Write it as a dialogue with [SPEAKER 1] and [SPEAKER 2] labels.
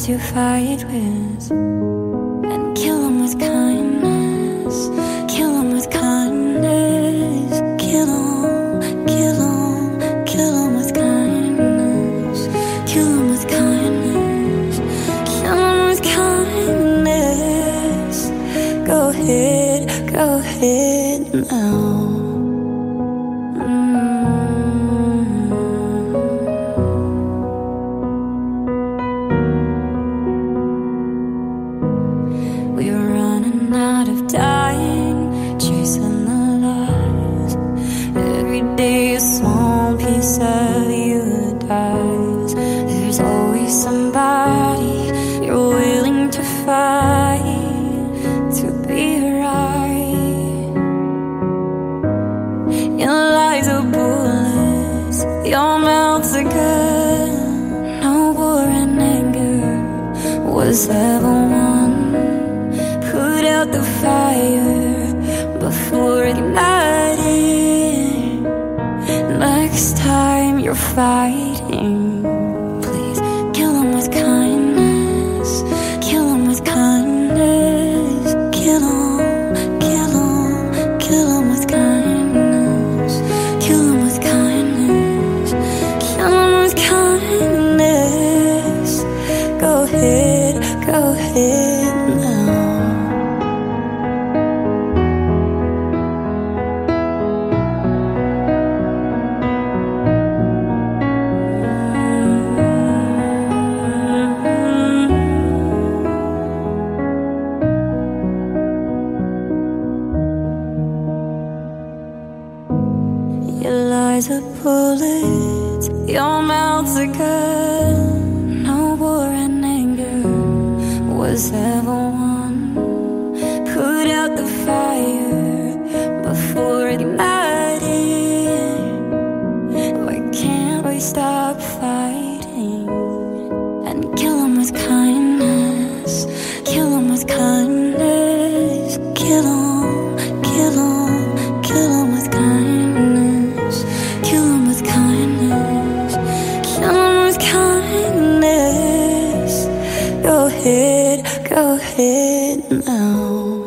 [SPEAKER 1] to fight with, and kill them with kindness. Kill them with kindness. Kill them, kill them, kill them with kindness. Kill them with kindness. Kill them with kindness. Go ahead now. We're running out of time, chasing the lies. Every day a small piece of you dies. There's always somebody you're willing to fight to be right. Your lies are bullets, your mouth's a gun. No war and anger was ever won. Put out the fire before igniting. Next time you're fighting, please kill them with kindness. Kill them with kindness. Kill them, kill them, kill them with kindness. Kill them with kindness. Kill them with kindness. Go ahead now. Your lies are bullets, your mouth's a gun. No war and anger was ever won. Put out the fire before igniting. Why can't we stop fighting and kill them with kindness? Kill them with kindness. Kill them, kill them, kill them with kindness. Kill them with kindness. Kill them with kindness. Go ahead now.